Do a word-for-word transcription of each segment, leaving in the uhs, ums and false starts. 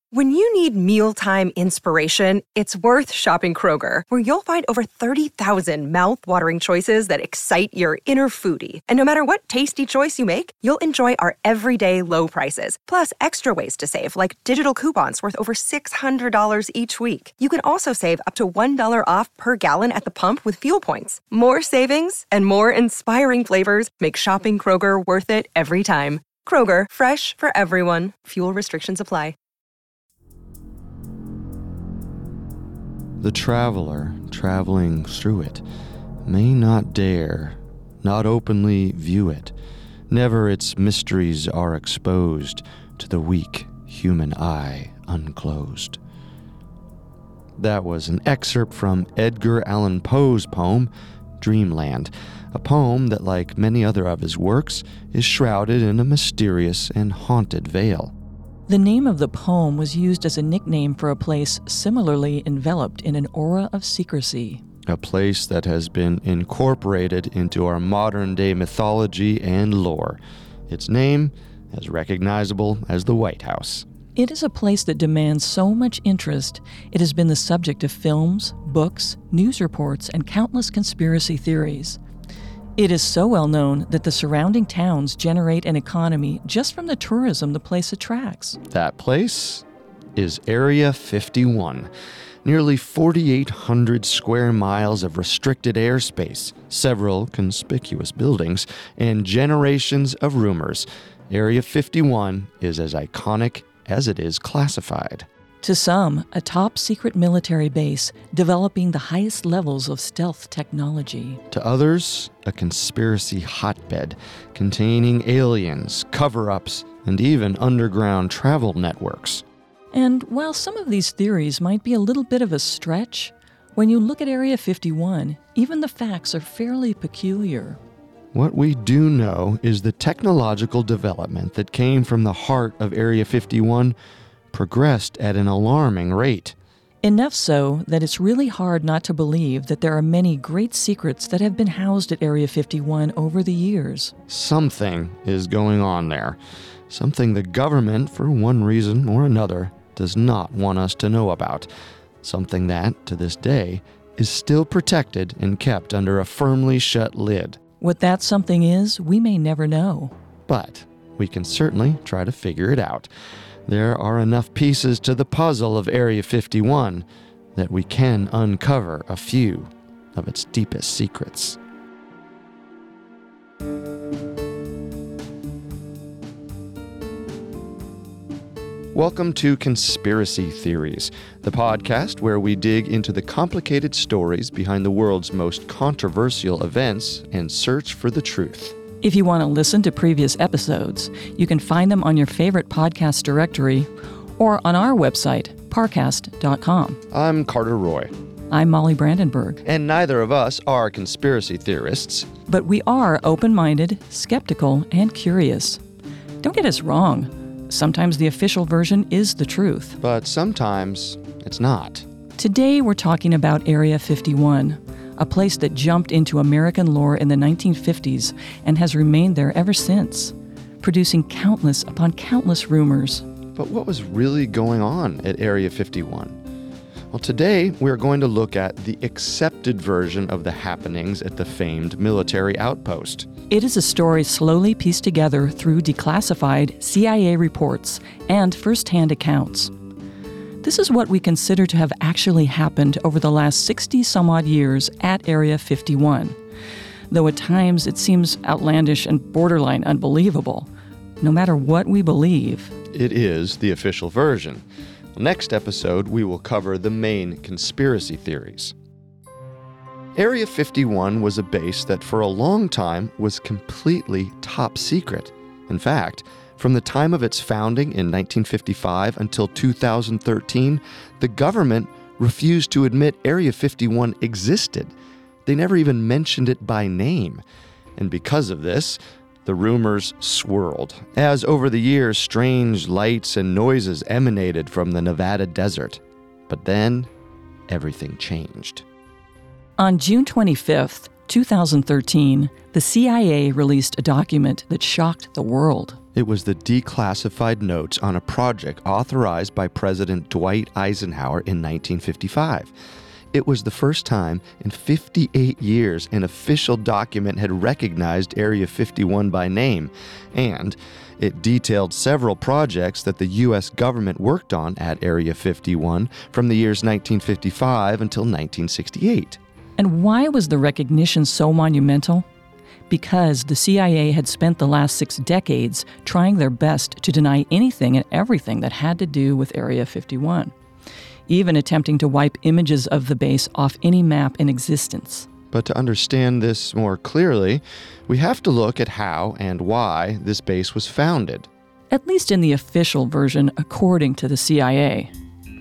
When you need mealtime inspiration, it's worth shopping Kroger, where you'll find over thirty thousand mouth-watering choices that excite your inner foodie. And no matter what tasty choice you make, you'll enjoy our everyday low prices, plus extra ways to save, like digital coupons worth over six hundred dollars each week. You can also save up to one dollar off per gallon at the pump with fuel points. More savings and more inspiring flavors make shopping Kroger worth it every time. Kroger, fresh for everyone. Fuel restrictions apply. The traveler traveling through it may not dare, not openly view it. Never its mysteries are exposed to the weak human eye unclosed. That was an excerpt from Edgar Allan Poe's poem, Dreamland, a poem that, like many other of his works, is shrouded in a mysterious and haunted veil. The name of the poem was used as a nickname for a place similarly enveloped in an aura of secrecy. A place that has been incorporated into our modern-day mythology and lore. Its name as recognizable as the White House. It is a place that demands so much interest, it has been the subject of films, books, news reports, and countless conspiracy theories. It is so well known that the surrounding towns generate an economy just from the tourism the place attracts. That place is Area fifty-one. Nearly forty-eight hundred square miles of restricted airspace, several conspicuous buildings, and generations of rumors. Area fifty-one is as iconic as it is classified. To some, a top-secret military base developing the highest levels of stealth technology. To others, a conspiracy hotbed containing aliens, cover-ups, and even underground travel networks. And while some of these theories might be a little bit of a stretch, when you look at Area fifty-one, even the facts are fairly peculiar. What we do know is the technological development that came from the heart of Area fifty-one progressed at an alarming rate. Enough so that it's really hard not to believe that there are many great secrets that have been housed at Area fifty-one over the years. Something is going on there. Something the government, for one reason or another, does not want us to know about. Something that, to this day, is still protected and kept under a firmly shut lid. What that something is, we may never know. But we can certainly try to figure it out. There are enough pieces to the puzzle of Area fifty-one that we can uncover a few of its deepest secrets. Welcome to Conspiracy Theories, the podcast where we dig into the complicated stories behind the world's most controversial events and search for the truth. If you want to listen to previous episodes, you can find them on your favorite podcast directory or on our website, parcast dot com. I'm Carter Roy. I'm Molly Brandenburg. And neither of us are conspiracy theorists. But we are open-minded, skeptical, and curious. Don't get us wrong. Sometimes the official version is the truth. But sometimes it's not. Today we're talking about Area fifty-one, a place that jumped into American lore in the nineteen fifties and has remained there ever since, producing countless upon countless rumors. But what was really going on at Area fifty-one? Well, today we're going to look at the accepted version of the happenings at the famed military outpost. It is a story slowly pieced together through declassified C I A reports and first-hand accounts. This is what we consider to have actually happened over the last sixty-some-odd years at Area fifty-one, though at times it seems outlandish and borderline unbelievable. No matter what we believe, it is the official version. Next episode, we will cover the main conspiracy theories. Area fifty-one was a base that for a long time was completely top secret. In fact, from the time of its founding in nineteen fifty-five until two thousand thirteen, the government refused to admit Area fifty-one existed. They never even mentioned it by name. And because of this, the rumors swirled, as over the years strange lights and noises emanated from the Nevada desert. But then, everything changed. On June twenty-fifth, two thousand thirteen, the C I A released a document that shocked the world. It was the declassified notes on a project authorized by President Dwight Eisenhower in nineteen fifty-five. It was the first time in fifty-eight years an official document had recognized Area fifty-one by name, and it detailed several projects that the U S government worked on at Area fifty-one from the years nineteen fifty-five until nineteen sixty-eight. And why was the recognition so monumental? Because the C I A had spent the last six decades trying their best to deny anything and everything that had to do with Area fifty-one, even attempting to wipe images of the base off any map in existence. But to understand this more clearly, we have to look at how and why this base was founded. At least in the official version, according to the C I A.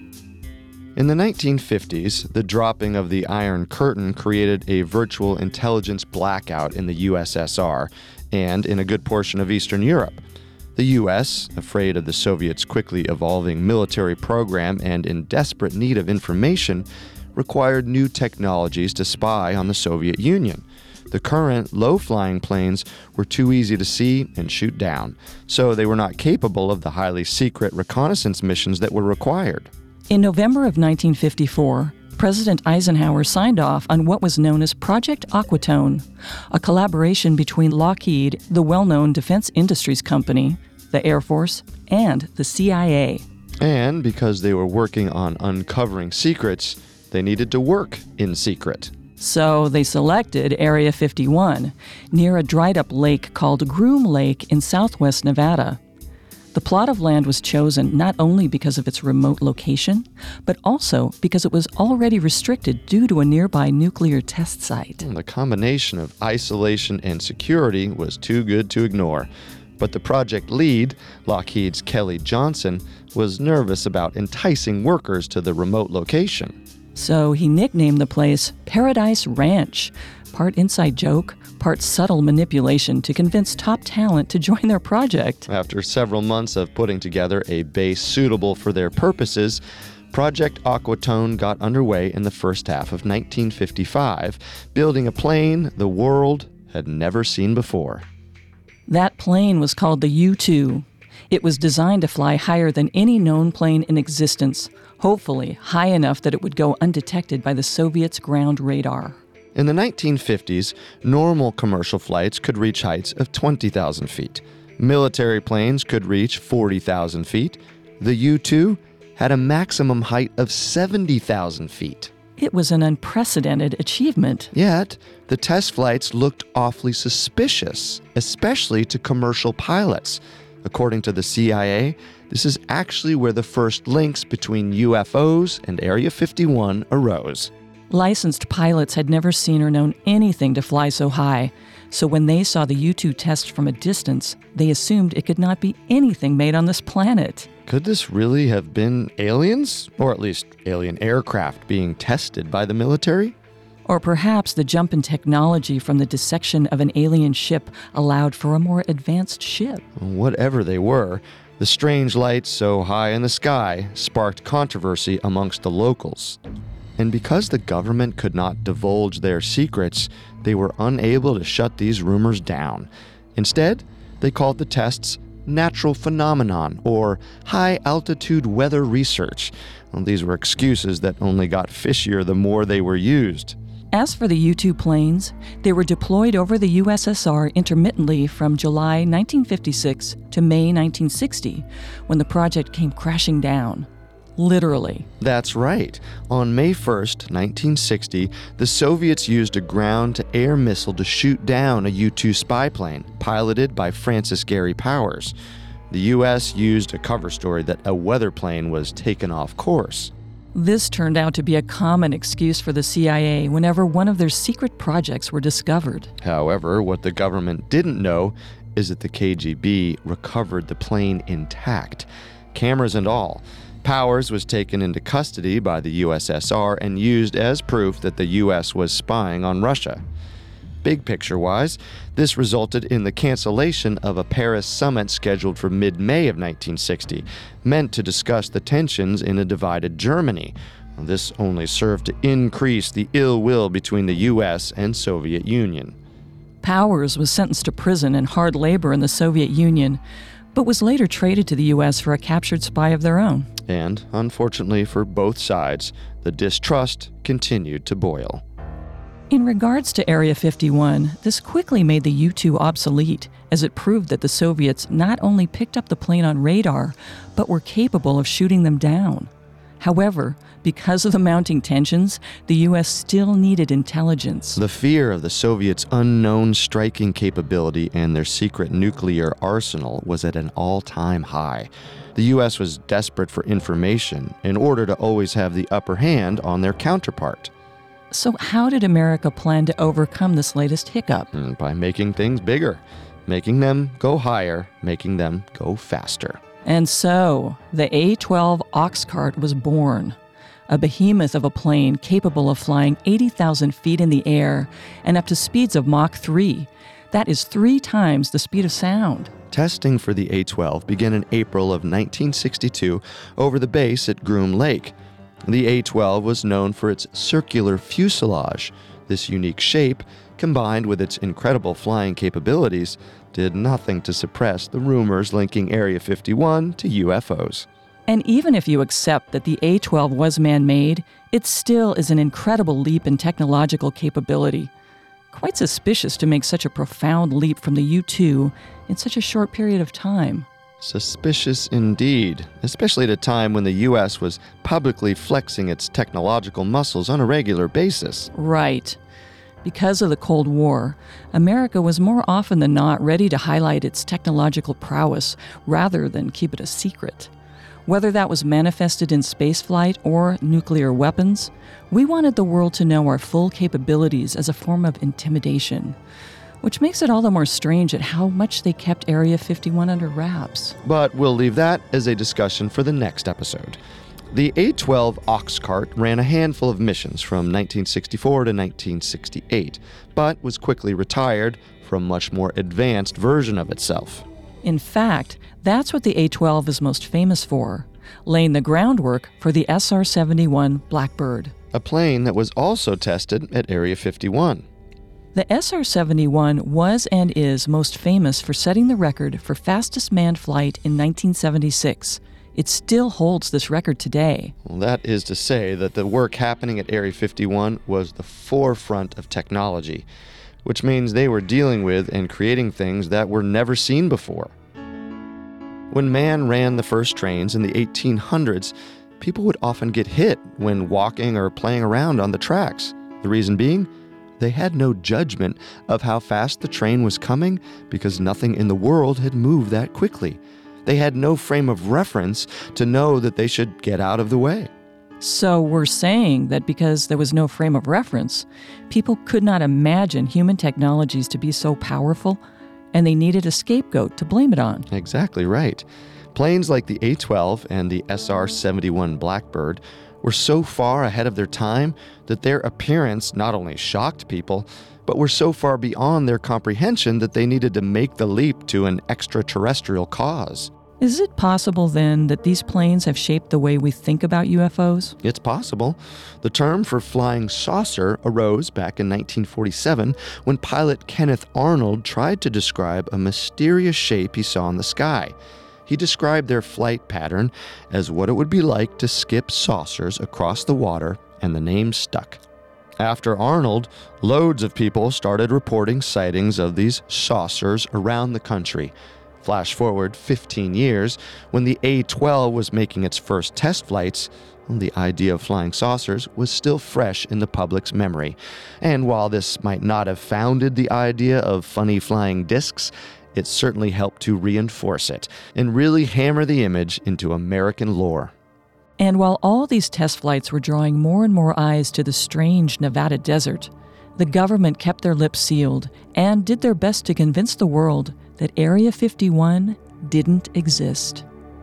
In the nineteen fifties, the dropping of the Iron Curtain created a virtual intelligence blackout in the U S S R and in a good portion of Eastern Europe. The U S, afraid of the Soviets' quickly evolving military program and in desperate need of information, required new technologies to spy on the Soviet Union. The current low-flying planes were too easy to see and shoot down, so they were not capable of the highly secret reconnaissance missions that were required. In November of nineteen fifty-four, President Eisenhower signed off on what was known as Project Aquatone, a collaboration between Lockheed, the well-known defense industries company, the Air Force, and the C I A. And because they were working on uncovering secrets, they needed to work in secret. So they selected Area fifty-one, near a dried-up lake called Groom Lake in southwest Nevada. The plot of land was chosen not only because of its remote location, but also because it was already restricted due to a nearby nuclear test site. And the combination of isolation and security was too good to ignore. But the project lead, Lockheed's Kelly Johnson, was nervous about enticing workers to the remote location. So he nicknamed the place Paradise Ranch, part inside joke, part subtle manipulation to convince top talent to join their project. After several months of putting together a base suitable for their purposes, Project Aquatone got underway in the first half of nineteen fifty-five, building a plane the world had never seen before. That plane was called the U two. It was designed to fly higher than any known plane in existence, hopefully high enough that it would go undetected by the Soviets' ground radar. In the nineteen fifties, normal commercial flights could reach heights of twenty thousand feet. Military planes could reach forty thousand feet. The U two had a maximum height of seventy thousand feet. It was an unprecedented achievement. Yet, the test flights looked awfully suspicious, especially to commercial pilots. According to the C I A, this is actually where the first links between U F Os and Area fifty-one arose. Licensed pilots had never seen or known anything to fly so high, so when they saw the U two test from a distance, they assumed it could not be anything made on this planet. Could this really have been aliens? Or at least alien aircraft being tested by the military? Or perhaps the jump in technology from the dissection of an alien ship allowed for a more advanced ship. Whatever they were, the strange lights so high in the sky sparked controversy amongst the locals. And because the government could not divulge their secrets, they were unable to shut these rumors down. Instead, they called the tests natural phenomenon or high-altitude weather research. Well, these were excuses that only got fishier the more they were used. As for the U two planes, they were deployed over the U S S R intermittently from July nineteen fifty-six to May nineteen sixty, when the project came crashing down. Literally. That's right. On May first, nineteen sixty, the Soviets used a ground-to-air missile to shoot down a U two spy plane, piloted by Francis Gary Powers. The U S used a cover story that a weather plane was taken off course. This turned out to be a common excuse for the C I A whenever one of their secret projects were discovered. However, what the government didn't know is that the K G B recovered the plane intact, cameras and all. Powers was taken into custody by the U S S R and used as proof that the U S was spying on Russia. Big picture-wise, this resulted in the cancellation of a Paris summit scheduled for mid-May of nineteen sixty, meant to discuss the tensions in a divided Germany. This only served to increase the ill will between the U S and Soviet Union. Powers was sentenced to prison and hard labor in the Soviet Union, but was later traded to the U S for a captured spy of their own. And, unfortunately for both sides, the distrust continued to boil. In regards to Area fifty-one, this quickly made the U two obsolete, as it proved that the Soviets not only picked up the plane on radar, but were capable of shooting them down. However, because of the mounting tensions, the U S still needed intelligence. The fear of the Soviets' unknown striking capability and their secret nuclear arsenal was at an all-time high. The U S was desperate for information in order to always have the upper hand on their counterpart. So how did America plan to overcome this latest hiccup? By making things bigger, making them go higher, making them go faster. And so, the A twelve Oxcart was born, a behemoth of a plane capable of flying eighty thousand feet in the air and up to speeds of Mach three. That is three times the speed of sound. Testing for the A twelve began in April of nineteen sixty-two over the base at Groom Lake. The A twelve was known for its circular fuselage. This unique shape, combined with its incredible flying capabilities, did nothing to suppress the rumors linking Area fifty-one to U F Os. And even if you accept that the A twelve was man-made, it still is an incredible leap in technological capability. Quite suspicious to make such a profound leap from the U two in such a short period of time. Suspicious indeed, especially at a time when the U S was publicly flexing its technological muscles on a regular basis. Right. Because of the Cold War, America was more often than not ready to highlight its technological prowess rather than keep it a secret. Whether that was manifested in spaceflight or nuclear weapons, we wanted the world to know our full capabilities as a form of intimidation, which makes it all the more strange at how much they kept Area fifty-one under wraps. But we'll leave that as a discussion for the next episode. The A twelve Oxcart ran a handful of missions from nineteen sixty-four to nineteen sixty-eight, but was quickly retired for a much more advanced version of itself. In fact, that's what the A twelve is most famous for, laying the groundwork for the S R seventy-one Blackbird, a plane that was also tested at Area fifty-one. The S R seventy-one was and is most famous for setting the record for fastest manned flight in nineteen seventy-six. It still holds this record today. Well, that is to say that the work happening at Area fifty-one was the forefront of technology, which means they were dealing with and creating things that were never seen before. When man ran the first trains in the eighteen hundreds, people would often get hit when walking or playing around on the tracks. The reason being, they had no judgment of how fast the train was coming because nothing in the world had moved that quickly. They had no frame of reference to know that they should get out of the way. So we're saying that because there was no frame of reference, people could not imagine human technologies to be so powerful, and they needed a scapegoat to blame it on. Exactly right. Planes like the A twelve and the S R seventy-one Blackbird were so far ahead of their time that their appearance not only shocked people, but were so far beyond their comprehension that they needed to make the leap to an extraterrestrial cause. Is it possible, then, that these planes have shaped the way we think about U F Os? It's possible. The term for flying saucer arose back in nineteen forty-seven when pilot Kenneth Arnold tried to describe a mysterious shape he saw in the sky. He described their flight pattern as what it would be like to skip saucers across the water, and the name stuck. After Arnold, loads of people started reporting sightings of these saucers around the country. Flash forward fifteen years, when the A twelve was making its first test flights, the idea of flying saucers was still fresh in the public's memory. And while this might not have founded the idea of funny flying discs, it certainly helped to reinforce it and really hammer the image into American lore. And while all these test flights were drawing more and more eyes to the strange Nevada desert, the government kept their lips sealed and did their best to convince the world that Area fifty-one didn't exist.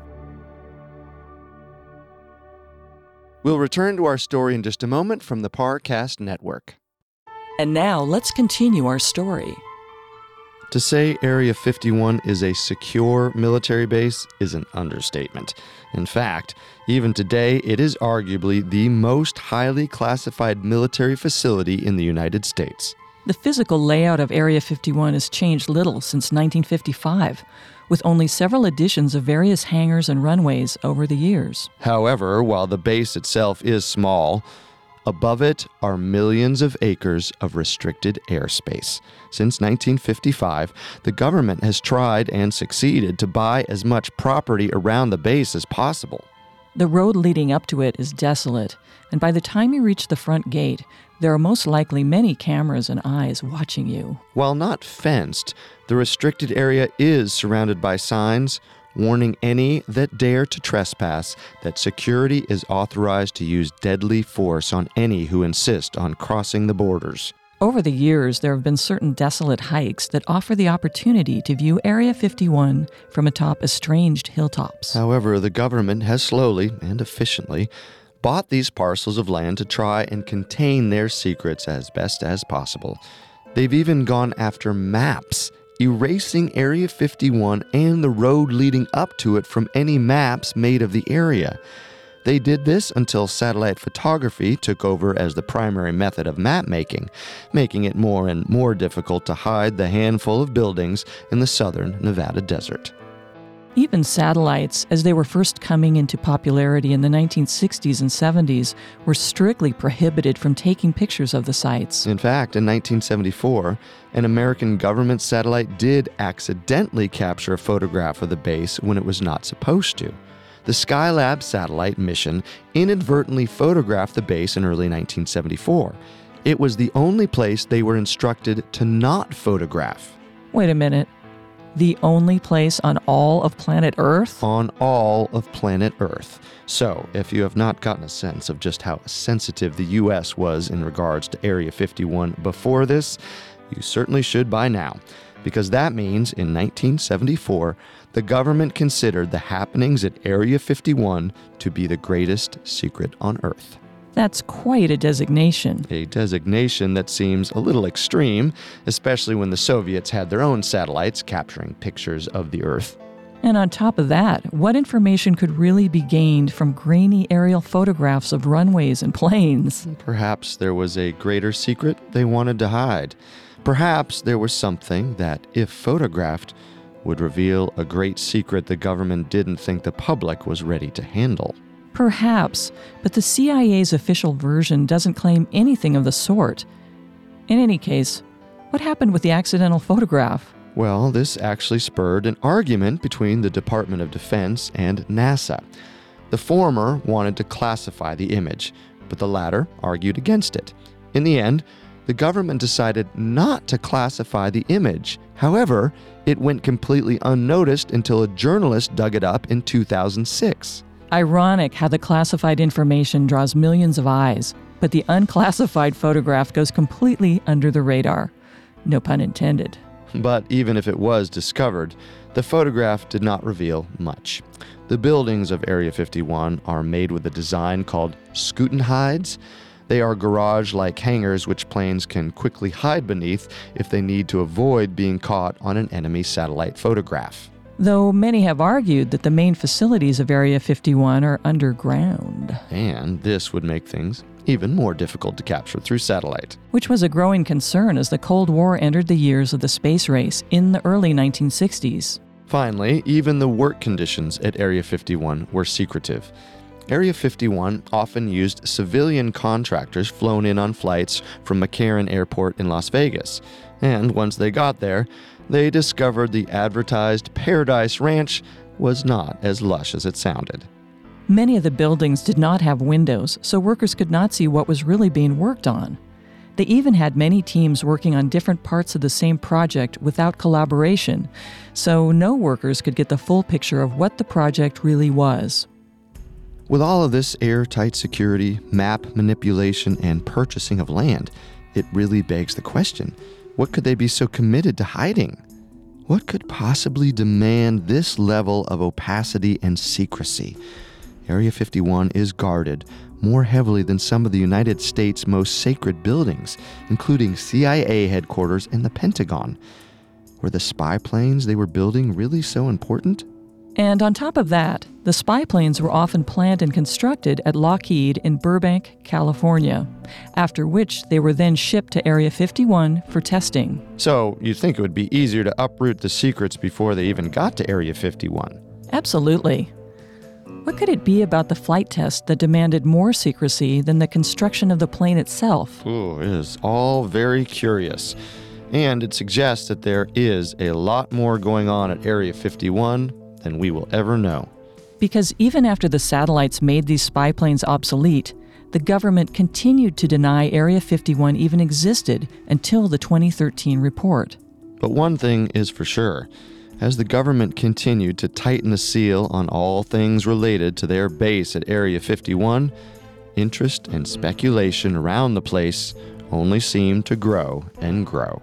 We'll return to our story in just a moment from the Parcast Network. And now let's continue our story. To say Area fifty-one is a secure military base is an understatement. In fact, even today, it is arguably the most highly classified military facility in the United States. The physical layout of Area fifty-one has changed little since nineteen fifty-five, with only several additions of various hangars and runways over the years. However, while the base itself is small, above it are millions of acres of restricted airspace. Since nineteen fifty-five, the government has tried and succeeded to buy as much property around the base as possible. The road leading up to it is desolate, and by the time you reach the front gate, there are most likely many cameras and eyes watching you. While not fenced, the restricted area is surrounded by signs warning any that dare to trespass that security is authorized to use deadly force on any who insist on crossing the borders. Over the years, there have been certain desolate hikes that offer the opportunity to view Area fifty-one from atop estranged hilltops. However, the government has slowly and efficiently bought these parcels of land to try and contain their secrets as best as possible. They've even gone after maps, erasing Area fifty-one and the road leading up to it from any maps made of the area. They did this until satellite photography took over as the primary method of map making, making it more and more difficult to hide the handful of buildings in the southern Nevada desert. Even satellites, as they were first coming into popularity in the nineteen sixties and seventies, were strictly prohibited from taking pictures of the sites. In fact, in nineteen seventy-four, an American government satellite did accidentally capture a photograph of the base when it was not supposed to. The Skylab satellite mission inadvertently photographed the base in early nineteen seventy-four. It was the only place they were instructed to not photograph. Wait a minute. The only place on all of planet Earth? On all of planet Earth. So, if you have not gotten a sense of just how sensitive the U S was in regards to Area fifty-one before this, you certainly should by now. Because that means, in nineteen seventy-four, the government considered the happenings at Area fifty-one to be the greatest secret on Earth. That's quite a designation. A designation that seems a little extreme, especially when the Soviets had their own satellites capturing pictures of the Earth. And on top of that, what information could really be gained from grainy aerial photographs of runways and planes? Perhaps there was a greater secret they wanted to hide. Perhaps there was something that, if photographed, would reveal a great secret the government didn't think the public was ready to handle. Perhaps, but the C I A's official version doesn't claim anything of the sort. In any case, what happened with the accidental photograph? Well, this actually spurred an argument between the Department of Defense and NASA. The former wanted to classify the image, but the latter argued against it. In the end, the government decided not to classify the image. However, it went completely unnoticed until a journalist dug it up in two thousand six. Ironic how the classified information draws millions of eyes, but the unclassified photograph goes completely under the radar. No pun intended. But even if it was discovered, the photograph did not reveal much. The buildings of Area fifty-one are made with a design called Skootenhides. They are garage-like hangars which planes can quickly hide beneath if they need to avoid being caught on an enemy satellite photograph. Though many have argued that the main facilities of Area fifty-one are underground. And this would make things even more difficult to capture through satellite. Which was a growing concern as the Cold War entered the years of the space race in the early nineteen sixties. Finally, even the work conditions at Area fifty-one were secretive. Area fifty-one often used civilian contractors flown in on flights from McCarran Airport in Las Vegas. And once they got there, they discovered the advertised Paradise Ranch was not as lush as it sounded. Many of the buildings did not have windows, so workers could not see what was really being worked on. They even had many teams working on different parts of the same project without collaboration, so no workers could get the full picture of what the project really was. With all of this airtight security, map manipulation, and purchasing of land, it really begs the question, what could they be so committed to hiding? What could possibly demand this level of opacity and secrecy? Area fifty-one is guarded more heavily than some of the United States' most sacred buildings, including C I A headquarters and the Pentagon. Were the spy planes they were building really so important? And on top of that, the spy planes were often planned and constructed at Lockheed in Burbank, California, after which they were then shipped to Area fifty-one for testing. So you'd think it would be easier to uproot the secrets before they even got to Area fifty-one. Absolutely. What could it be about the flight test that demanded more secrecy than the construction of the plane itself? Ooh, it is all very curious. And it suggests that there is a lot more going on at Area fifty-one than we will ever know. Because even after the satellites made these spy planes obsolete, the government continued to deny Area fifty-one even existed until the twenty thirteen report. But one thing is for sure. As the government continued to tighten the seal on all things related to their base at Area fifty-one, interest and speculation around the place only seemed to grow and grow.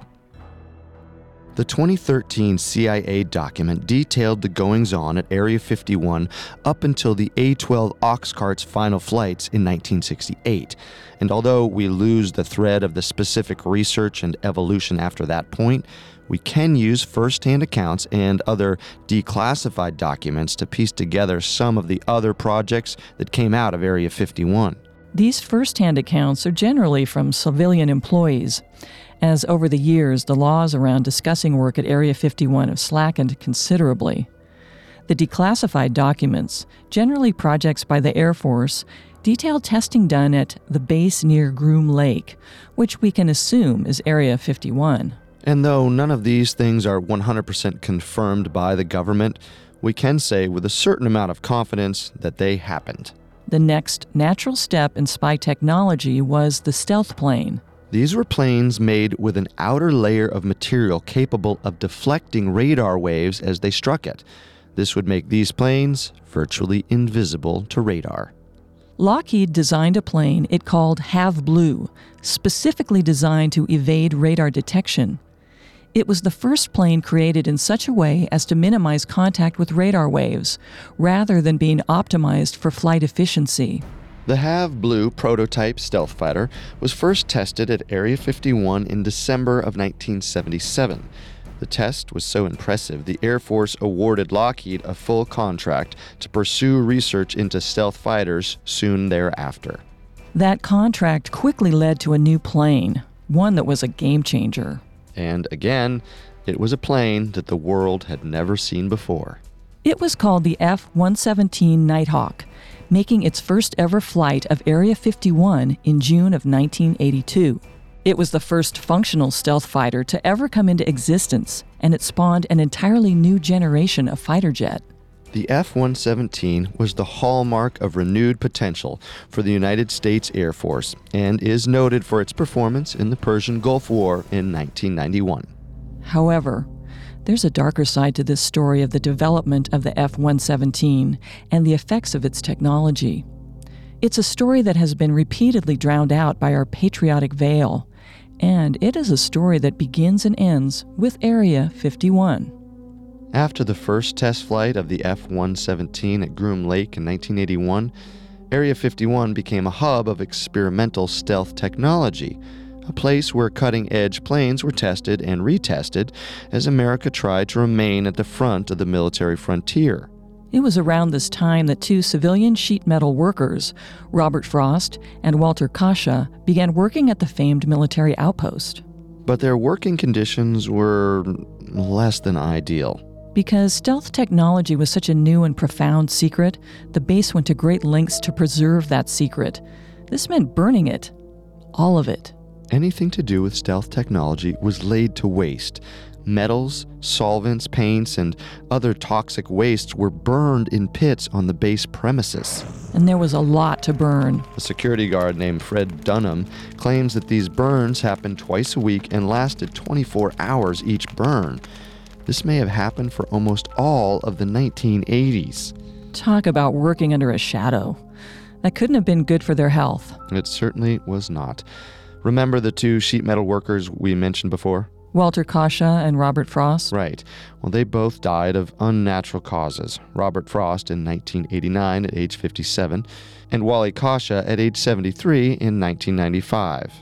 The twenty thirteen C I A document detailed the goings-on at Area fifty-one up until the A twelve Oxcart's final flights in nineteen sixty-eight, and although we lose the thread of the specific research and evolution after that point, we can use first-hand accounts and other declassified documents to piece together some of the other projects that came out of Area fifty-one. These first-hand accounts are generally from civilian employees, as over the years the laws around discussing work at Area fifty-one have slackened considerably. The declassified documents, generally projects by the Air Force, detail testing done at the base near Groom Lake, which we can assume is Area fifty-one. And though none of these things are one hundred percent confirmed by the government, we can say with a certain amount of confidence that they happened. The next natural step in spy technology was the stealth plane. These were planes made with an outer layer of material capable of deflecting radar waves as they struck it. This would make these planes virtually invisible to radar. Lockheed designed a plane it called Have Blue, specifically designed to evade radar detection. It was the first plane created in such a way as to minimize contact with radar waves, rather than being optimized for flight efficiency. The Have Blue prototype stealth fighter was first tested at Area fifty-one in December of nineteen seventy-seven. The test was so impressive, the Air Force awarded Lockheed a full contract to pursue research into stealth fighters soon thereafter. That contract quickly led to a new plane, one that was a game changer. And again, it was a plane that the world had never seen before. It was called the F one seventeen Nighthawk, making its first ever flight of Area fifty-one in June of nineteen eighty-two. It was the first functional stealth fighter to ever come into existence, and it spawned an entirely new generation of fighter jet. The F one seventeen was the hallmark of renewed potential for the United States Air Force and is noted for its performance in the Persian Gulf War in nineteen ninety-one. However, there's a darker side to this story of the development of the F one seventeen and the effects of its technology. It's a story that has been repeatedly drowned out by our patriotic veil, and it is a story that begins and ends with Area fifty-one. After the first test flight of the F one seventeen at Groom Lake in nineteen eighty-one, Area fifty-one became a hub of experimental stealth technology, a place where cutting-edge planes were tested and retested as America tried to remain at the front of the military frontier. It was around this time that two civilian sheet metal workers, Robert Frost and Walter Kasha, began working at the famed military outpost. But their working conditions were less than ideal. Because stealth technology was such a new and profound secret, the base went to great lengths to preserve that secret. This meant burning it. All of it. Anything to do with stealth technology was laid to waste. Metals, solvents, paints, and other toxic wastes were burned in pits on the base premises. And there was a lot to burn. A security guard named Fred Dunham claims that these burns happened twice a week and lasted twenty-four hours each burn. This may have happened for almost all of the nineteen eighties. Talk about working under a shadow. That couldn't have been good for their health. It certainly was not. Remember the two sheet metal workers we mentioned before? Walter Kasha and Robert Frost? Right. Well, they both died of unnatural causes. Robert Frost in nineteen eighty-nine at age fifty-seven, and Wally Kasha at age seventy-three in nineteen ninety-five.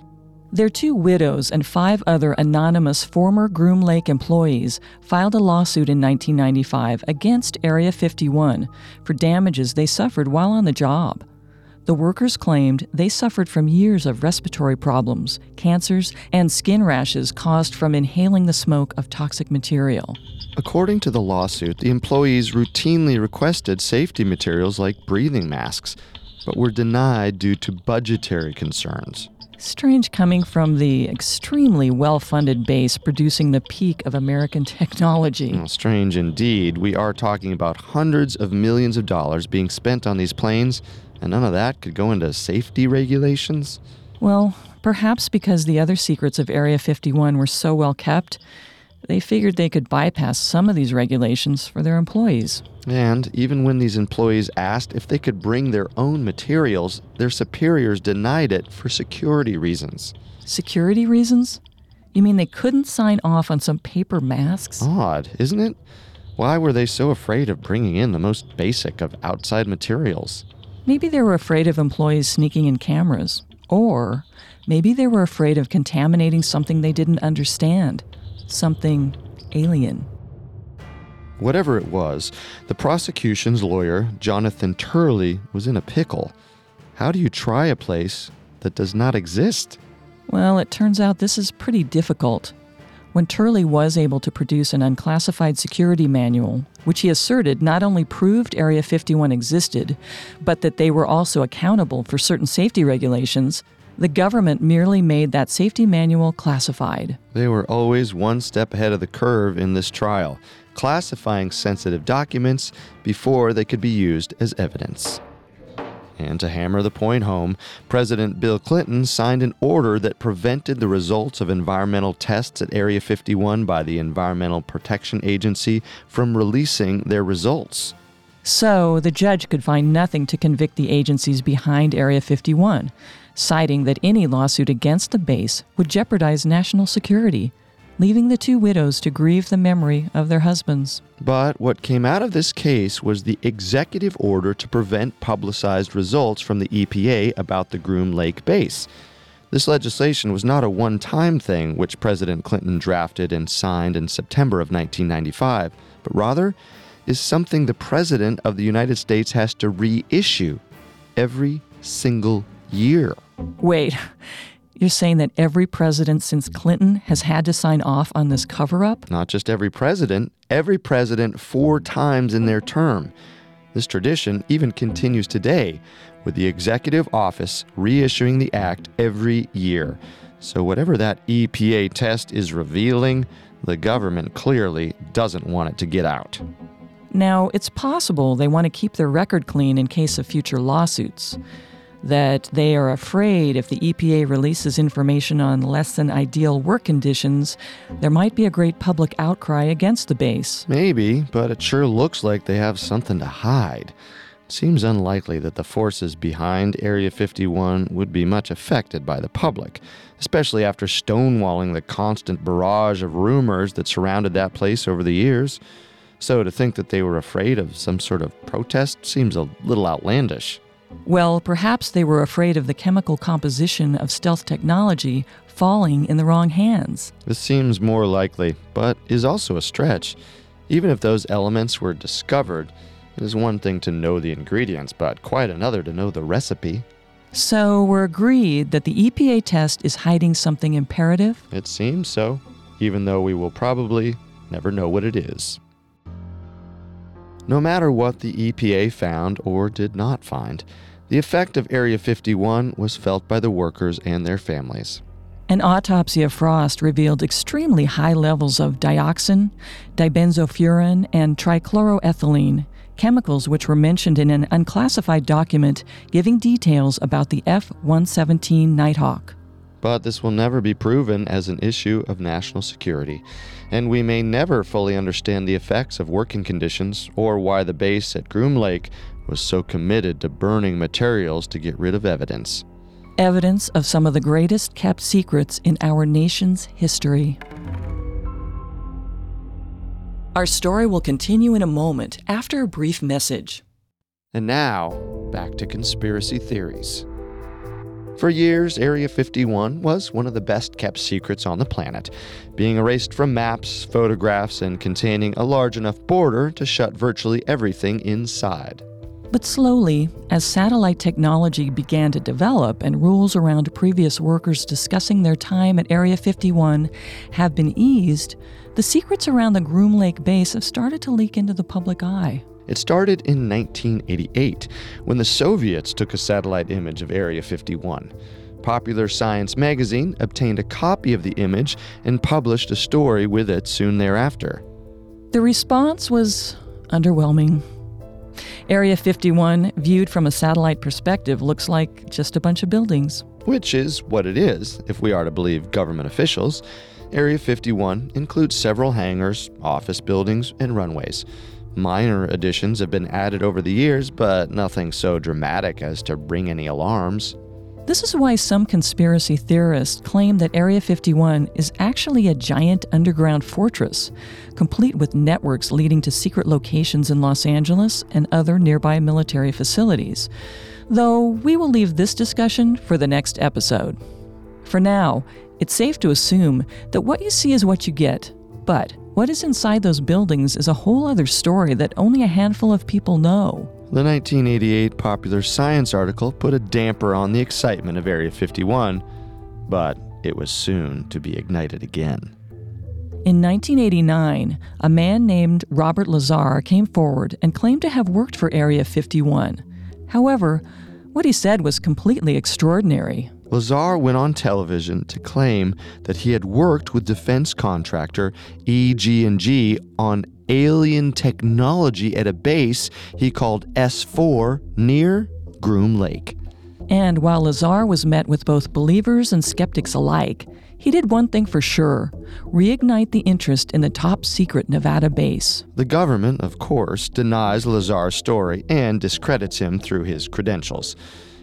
Their two widows and five other anonymous former Groom Lake employees filed a lawsuit in nineteen ninety-five against Area fifty-one for damages they suffered while on the job. The workers claimed they suffered from years of respiratory problems, cancers, and skin rashes caused from inhaling the smoke of toxic material. According to the lawsuit, the employees routinely requested safety materials like breathing masks, but were denied due to budgetary concerns. Strange coming from the extremely well-funded base producing the peak of American technology. Well, strange indeed. We are talking about hundreds of millions of dollars being spent on these planes, and none of that could go into safety regulations? Well, perhaps because the other secrets of Area fifty-one were so well kept, they figured they could bypass some of these regulations for their employees. And even when these employees asked if they could bring their own materials, their superiors denied it for security reasons. Security reasons? You mean they couldn't sign off on some paper masks? Odd, isn't it? Why were they so afraid of bringing in the most basic of outside materials? Maybe they were afraid of employees sneaking in cameras. Or maybe they were afraid of contaminating something they didn't understand. Something alien. Whatever it was, the prosecution's lawyer, Jonathan Turley, was in a pickle. How do you try a place that does not exist? Well, it turns out this is pretty difficult. When Turley was able to produce an unclassified security manual, which he asserted not only proved Area fifty-one existed, but that they were also accountable for certain safety regulations, the government merely made that safety manual classified. They were always one step ahead of the curve in this trial, classifying sensitive documents before they could be used as evidence. And to hammer the point home, President Bill Clinton signed an order that prevented the results of environmental tests at Area fifty-one by the Environmental Protection Agency from releasing their results. So the judge could find nothing to convict the agencies behind Area fifty-one, citing that any lawsuit against the base would jeopardize national security, leaving the two widows to grieve the memory of their husbands. But what came out of this case was the executive order to prevent publicized results from the E P A about the Groom Lake base. This legislation was not a one-time thing which President Clinton drafted and signed in September of nineteen ninety-five, but rather is something the President of the United States has to reissue every single year. Wait, you're saying that every president since Clinton has had to sign off on this cover-up? Not just every president, every president four times in their term. This tradition even continues today, with the executive office reissuing the act every year. So whatever that E P A test is revealing, the government clearly doesn't want it to get out. Now, it's possible they want to keep their record clean in case of future lawsuits. That they are afraid if the E P A releases information on less than ideal work conditions, there might be a great public outcry against the base. Maybe, but it sure looks like they have something to hide. It seems unlikely that the forces behind Area fifty-one would be much affected by the public, especially after stonewalling the constant barrage of rumors that surrounded that place over the years. So to think that they were afraid of some sort of protest seems a little outlandish. Well, perhaps they were afraid of the chemical composition of stealth technology falling in the wrong hands. This seems more likely, but is also a stretch. Even if those elements were discovered, it is one thing to know the ingredients, but quite another to know the recipe. So we're agreed that the E P A test is hiding something imperative? It seems so, even though we will probably never know what it is. No matter what the E P A found or did not find, the effect of Area fifty-one was felt by the workers and their families. An autopsy of Frost revealed extremely high levels of dioxin, dibenzofuran, and trichloroethylene, chemicals which were mentioned in an unclassified document giving details about the F one seventeen Nighthawk. But this will never be proven as an issue of national security, and we may never fully understand the effects of working conditions or why the base at Groom Lake was so committed to burning materials to get rid of evidence. Evidence of some of the greatest kept secrets in our nation's history. Our story will continue in a moment after a brief message. And now, back to conspiracy theories. For years, Area fifty-one was one of the best-kept secrets on the planet, being erased from maps, photographs, and containing a large enough border to shut virtually everything inside. But slowly, as satellite technology began to develop and rules around previous workers discussing their time at Area fifty-one have been eased, the secrets around the Groom Lake base have started to leak into the public eye. It started in nineteen eighty-eight, when the Soviets took a satellite image of Area fifty-one. Popular Science magazine obtained a copy of the image and published a story with it soon thereafter. The response was underwhelming. Area fifty-one, viewed from a satellite perspective, looks like just a bunch of buildings. Which is what it is, if we are to believe government officials. Area fifty-one includes several hangars, office buildings, and runways. Minor additions have been added over the years, but nothing so dramatic as to ring any alarms. This is why some conspiracy theorists claim that Area fifty-one is actually a giant underground fortress, complete with networks leading to secret locations in Los Angeles and other nearby military facilities. Though we will leave this discussion for the next episode. For now, it's safe to assume that what you see is what you get, but what is inside those buildings is a whole other story that only a handful of people know. The nineteen eighty-eight Popular Science article put a damper on the excitement of Area fifty-one, but it was soon to be ignited again. In nineteen eighty-nine, a man named Robert Lazar came forward and claimed to have worked for Area fifty-one. However, what he said was completely extraordinary. Lazar went on television to claim that he had worked with defense contractor E G and G on alien technology at a base he called S four near Groom Lake. And while Lazar was met with both believers and skeptics alike, he did one thing for sure: reignite the interest in the top-secret Nevada base. The government, of course, denies Lazar's story and discredits him through his credentials.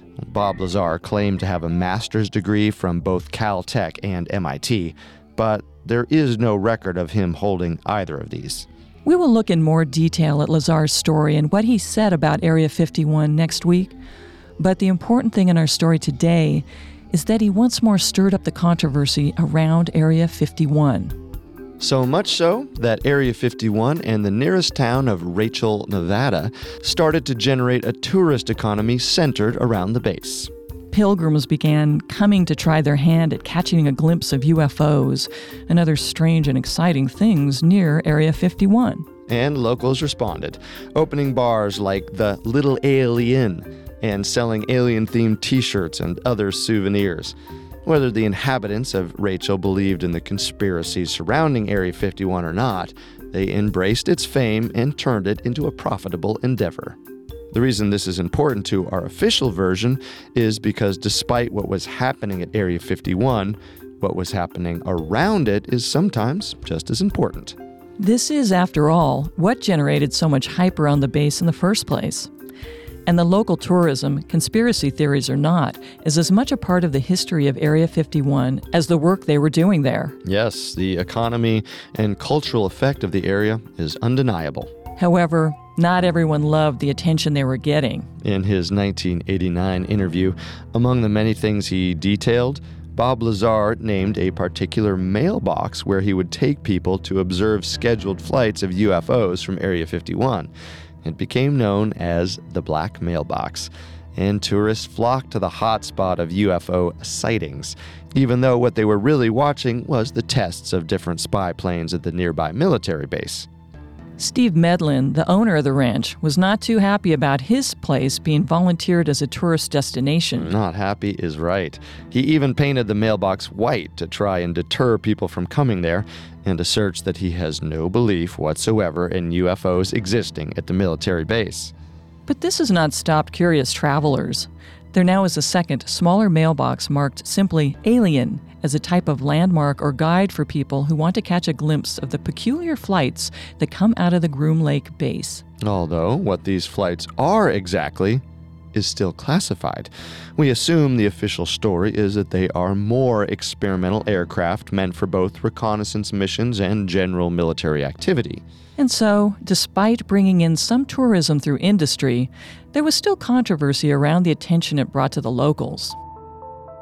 Bob Lazar claimed to have a master's degree from both Caltech and M I T, but there is no record of him holding either of these. We will look in more detail at Lazar's story and what he said about Area fifty-one next week, but the important thing in our story today is that he once more stirred up the controversy around Area fifty-one. So much so that Area fifty-one and the nearest town of Rachel, Nevada, started to generate a tourist economy centered around the base. Pilgrims began coming to try their hand at catching a glimpse of U F Os and other strange and exciting things near Area fifty-one. And locals responded, opening bars like the Little Alien and selling alien-themed t-shirts and other souvenirs. Whether the inhabitants of Rachel believed in the conspiracies surrounding Area fifty-one or not, they embraced its fame and turned it into a profitable endeavor. The reason this is important to our official version is because despite what was happening at Area fifty-one, what was happening around it is sometimes just as important. This is, after all, what generated so much hype around the base in the first place. And the local tourism, conspiracy theories or not, is as much a part of the history of Area fifty-one as the work they were doing there. Yes, the economy and cultural effect of the area is undeniable. However, not everyone loved the attention they were getting. In his nineteen eighty-nine interview, among the many things he detailed, Bob Lazar named a particular mailbox where he would take people to observe scheduled flights of U F Os from Area fifty-one. It became known as the Black Mailbox, and tourists flocked to the hotspot of U F O sightings, even though what they were really watching was the tests of different spy planes at the nearby military base. Steve Medlin, the owner of the ranch, was not too happy about his place being volunteered as a tourist destination. Not happy is right. He even painted the mailbox white to try and deter people from coming there, and asserts that he has no belief whatsoever in U F Os existing at the military base. But this has not stopped curious travelers. There now is a second, smaller mailbox marked simply Alien as a type of landmark or guide for people who want to catch a glimpse of the peculiar flights that come out of the Groom Lake base. Although what these flights are exactly is still classified. We assume the official story is that they are more experimental aircraft meant for both reconnaissance missions and general military activity. And so, despite bringing in some tourism through industry, there was still controversy around the attention it brought to the locals.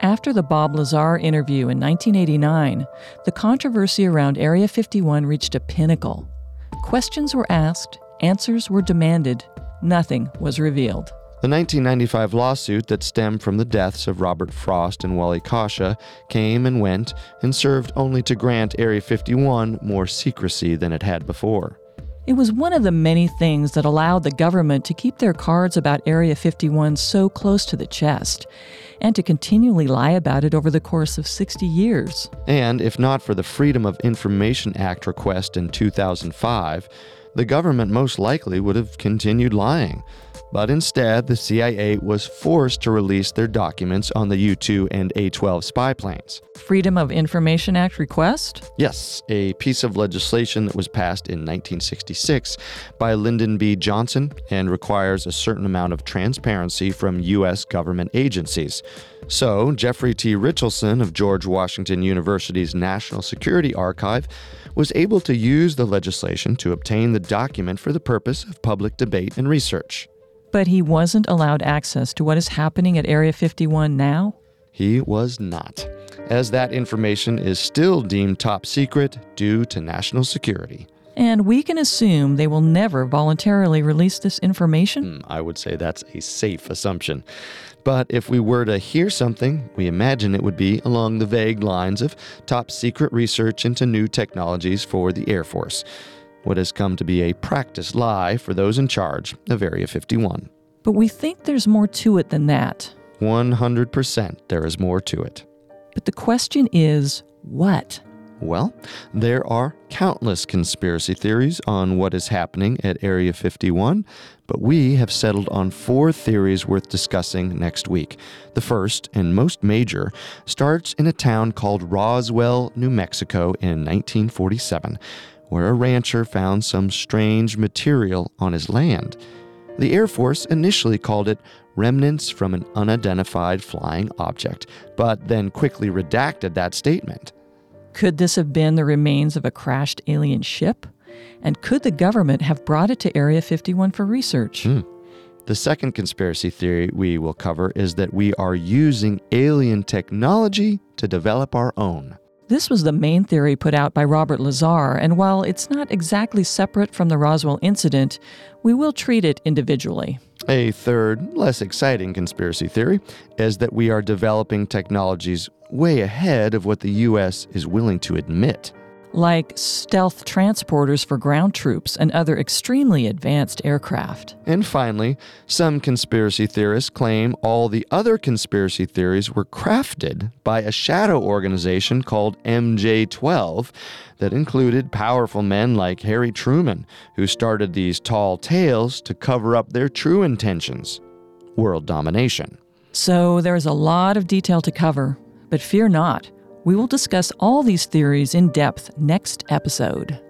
After the Bob Lazar interview in nineteen eighty-nine, the controversy around Area fifty-one reached a pinnacle. Questions were asked, answers were demanded, nothing was revealed. The nineteen ninety-five lawsuit that stemmed from the deaths of Robert Frost and Wally Kasha came and went and served only to grant Area fifty-one more secrecy than it had before. It was one of the many things that allowed the government to keep their cards about Area fifty-one so close to the chest, and to continually lie about it over the course of sixty years. And if not for the Freedom of Information Act request in two thousand five, the government most likely would have continued lying. But instead, the C I A was forced to release their documents on the U two and A twelve spy planes. Freedom of Information Act request? Yes, a piece of legislation that was passed in nineteen sixty-six by Lyndon B. Johnson and requires a certain amount of transparency from U S government agencies. So, Jeffrey T. Richardson of George Washington University's National Security Archive was able to use the legislation to obtain the document for the purpose of public debate and research. But he wasn't allowed access to what is happening at Area fifty-one now? He was not, as that information is still deemed top secret due to national security. And we can assume they will never voluntarily release this information? Mm, I would say that's a safe assumption. But if we were to hear something, we imagine it would be along the vague lines of top secret research into new technologies for the Air Force. What has come to be a practiced lie for those in charge of Area fifty-one. But we think there's more to it than that. one hundred percent there is more to it. But the question is, what? Well, there are countless conspiracy theories on what is happening at Area fifty-one, but we have settled on four theories worth discussing next week. The first, and most major, starts in a town called Roswell, New Mexico in nineteen forty-seven, where a rancher found some strange material on his land. The Air Force initially called it remnants from an unidentified flying object, but then quickly redacted that statement. Could this have been the remains of a crashed alien ship? And could the government have brought it to Area fifty-one for research? Hmm. The second conspiracy theory we will cover is that we are using alien technology to develop our own. This was the main theory put out by Robert Lazar, and while it's not exactly separate from the Roswell incident, we will treat it individually. A third, less exciting conspiracy theory is that we are developing technologies way ahead of what the U S is willing to admit. Like stealth transporters for ground troops and other extremely advanced aircraft. And finally, some conspiracy theorists claim all the other conspiracy theories were crafted by a shadow organization called M J twelve that included powerful men like Harry Truman, who started these tall tales to cover up their true intentions: world domination. So there's a lot of detail to cover, but fear not. We will discuss all these theories in depth next episode.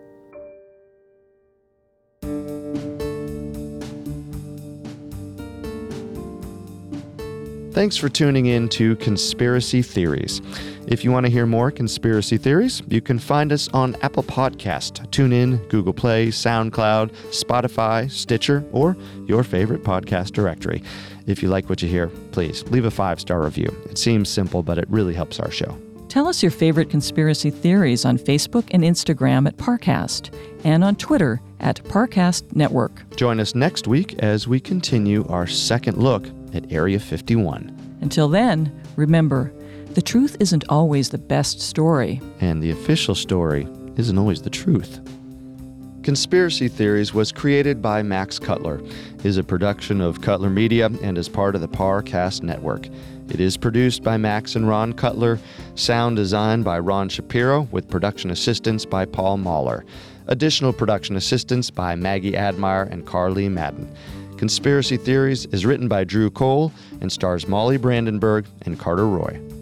Thanks for tuning in to Conspiracy Theories. If you want to hear more conspiracy theories, you can find us on Apple Podcast, TuneIn, Google Play, SoundCloud, Spotify, Stitcher, or your favorite podcast directory. If you like what you hear, please leave a five-star review. It seems simple, but it really helps our show. Tell us your favorite conspiracy theories on Facebook and Instagram at Parcast, and on Twitter at Parcast Network. Join us next week as we continue our second look at Area fifty-one. Until then, remember, the truth isn't always the best story. And the official story isn't always the truth. Conspiracy Theories was created by Max Cutler, is a production of Cutler Media, and is part of the Parcast Network. It is produced by Max and Ron Cutler, sound design by Ron Shapiro, with production assistance by Paul Mahler. Additional production assistance by Maggie Admire and Carly Madden. Conspiracy Theories is written by Drew Cole and stars Molly Brandenburg and Carter Roy.